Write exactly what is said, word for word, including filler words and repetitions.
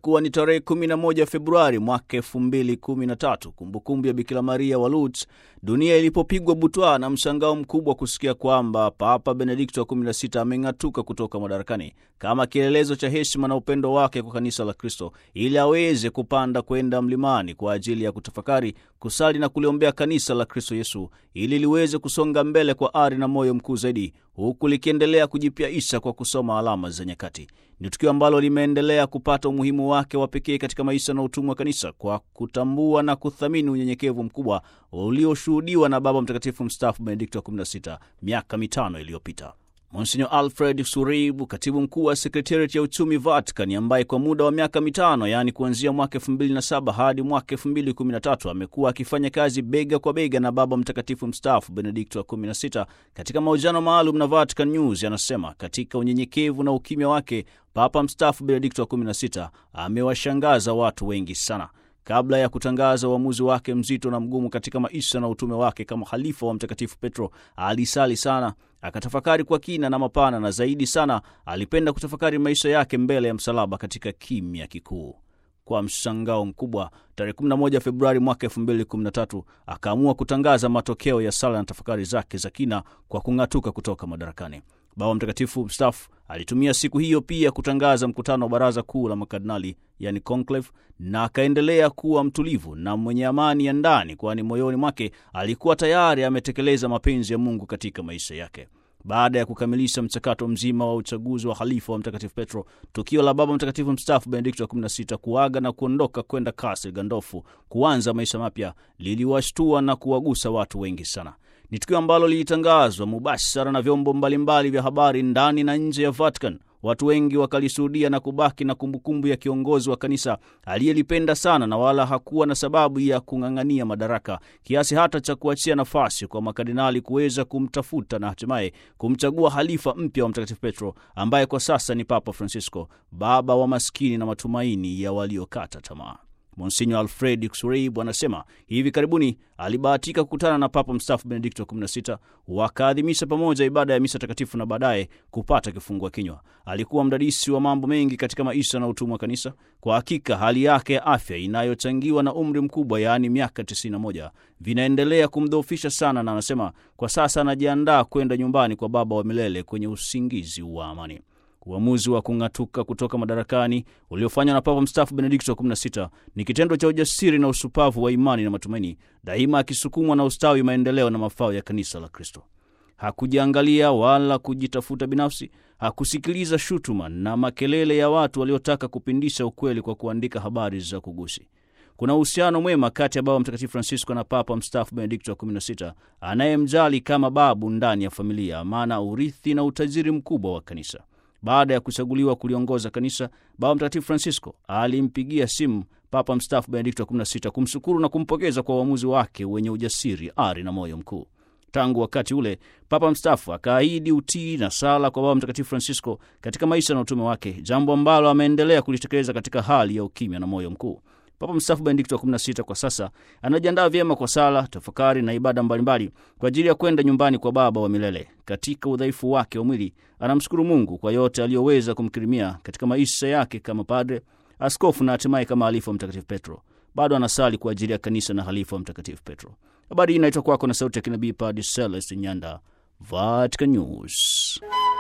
Ilikuwa ni tarehe kumi na moja Februari mwaka elfu mbili kumi na tatu, kumbukumbu ya Bikira Maria wa Lourdes, dunia ilipopigwa butwaa na mshangao mkubwa kusikia kwamba Papa Benedikto wa kumi na sita ameng'atuka kutoka madarakani, kama kielelezo cha heshima na upendo wake kwa kanisa la Kristo, ili aweze kupanda kwenda mlimani kwa ajili ya kutafakari, kusali na kuliombea kanisa la Kristo Yesu, ili liweze kusonga mbele kwa ari na moyo mkuu zaidi, huku likiendelea kujipyaisha kwa kusoma alama za nyakati. Ni tukio ambalo limeendelea kupata umuhimu wake wa pekee katika maisha na utumwa wa kanisa kwa kutambua na kuthamini unyenyekevu mkubwa ulioshuhudiwa na Baba Mtakatifu mstaafu Benedikto wa kumi na sita miaka mitano iliyopita. Monsignor Alfred Suribu, katibu mkuu wa Secretariat ya Uchumi Vatican, ambaye kwa muda wa miaka mitano, yani kuanzia mwaka elfu mbili na saba hadi mwaka elfu mbili kumi na tatu, amekuwa akifanya kazi bega kwa bega na Baba Mtakatifu mstaafu Benedikto wa kumi na sita, katika mahojiano maalum na Vatican News anasema katika unyenyekevu na ukimya wake, Papa mstaafu Benedikto wa kumi na sita amewashangaza watu wengi sana. Kabla ya kutangaza uamuzi wake mzito na mgumu katika maisha na utume wake kama khalifa wa Mtakatifu Petro, alisali sana, akatafakari kwa kina na mapana, na zaidi sana alipenda kutafakari maisha yake mbele ya msalaba katika kimya kikuu. Kwa mshangao mkubwa, tarehe kumi na moja Februari mwaka elfu mbili kumi na tatu akaamua kutangaza matokeo ya sala na tafakari zake za kina kwa kung'atuka kutoka madarakani. Baba Mtakatifu mstaafu alitumia siku hiyo pia kutangaza mkutano wa baraza kuu la makardinali, yani conclave, na akaendelea kuwa mtulivu na mwenye amani ya ndani, kwani moyoni mwake alikuwa tayari ametekeleza mapenzi ya Mungu katika maisha yake. Baada ya kukamilisha mchakato mzima wa uchaguzi wa khalifa wa Mtakatifu Petro, tukio la Baba Mtakatifu mstaafu Benedikto wa kumi na sita kuaga na kuondoka kwenda Castel Gandolfo kuanza maisha mapya liliwashtua na kuwagusa watu wengi sana. Ni tukio ambalo lilitangazwa mubashara na vyombo mbalimbali vya habari ndani na nje ya Vatican. Watu wengi wakalishuhudia na kubaki na kumbukumbu ya kiongozi wa kanisa aliyelipenda sana na wala hakuwa na sababu ya kung'ang'ania madaraka, kiasi hata cha kuachia nafasi kwa makardinali kuweza kumtafuta na hatimaye kumchagua halifa mpya wa Mtakatifu Petro, ambaye kwa sasa ni Papa Francisco, baba wa maskini na matumaini ya waliokata tamaa. Monsignor Alfred Suribu anasema hivi karibuni alibahatika kukutana na Papa mstaafu Benedikto wa kumi na sita, wakaadhimisha pamoja ibada ya misa takatifu na baadaye kupata kifungua kinywa. Alikuwa mdadisi wa mambo mengi katika maisha na utumwa wa kanisa. Kwa hakika hali yake ya afya inayochangiwa na umri mkubwa, yaani miaka tisini na moja, vinaendelea kumdhoofisha sana, na anasema kwa sasa anajiandaa kwenda nyumbani kwa Baba wa milele kwenye usingizi wa amani. Uamuzi wa kung'atuka kutoka madarakani uliofanywa na Papa mstaafu Benedikto wa kumi na sita ni kitendo cha ujasiri na usupavu wa imani na matumaini, daima akisukumwa na ustawi, maendeleo na mafao ya kanisa la Kristo. Hakujiangalia wala kujitafuta binafsi, hakusikiliza shutuma na makelele ya watu waliotaka kupindisha ukweli kwa kuandika habari za kugusi. Kuna uhusiano mwema kati ya Baba Mtakatifu Francisco na Papa mstaafu Benedikto wa kumi na sita, anayemjali kama babu ndani ya familia, maana urithi na utajiri mkubwa wa kanisa. Baada ya kuchaguliwa kuliongoza kanisa, Baba Mtakatifu Francisco alimpigia simu Papa mstaafu Benedikto wa kumi na sita kumshukuru na kumpongeza kwa uamuzi wake wenye ujasiri, ari na moyo mkuu. Tangu wakati ule, Papa mstaafu akaahidi utii na sala kwa Baba Mtakatifu Francisco katika maisha na utume wake, jambo ambalo ameendelea kulitekeleza katika hali ya ukimya na moyo mkuu. Papa mstaafu Benedikto wa kumi na sita kwa sasa anajiandaa vyema kwa sala, tafakari na ibada mbalimbali kwa ajili ya kwenda nyumbani kwa Baba wa milele. Katika udhaifu wake wa mwili, anamshukuru Mungu kwa yote aliyoweza kumkirimia katika maisha yake kama padre, askofu na hatimaye kama halifa wa Mtakatifu Petro. Bado anasali kwa ajili ya kanisa na halifa wa Mtakatifu Petro. Habari hii inaitwa kwako na sauti ya kinabii Padre Celeste Nyanda, Vatican News.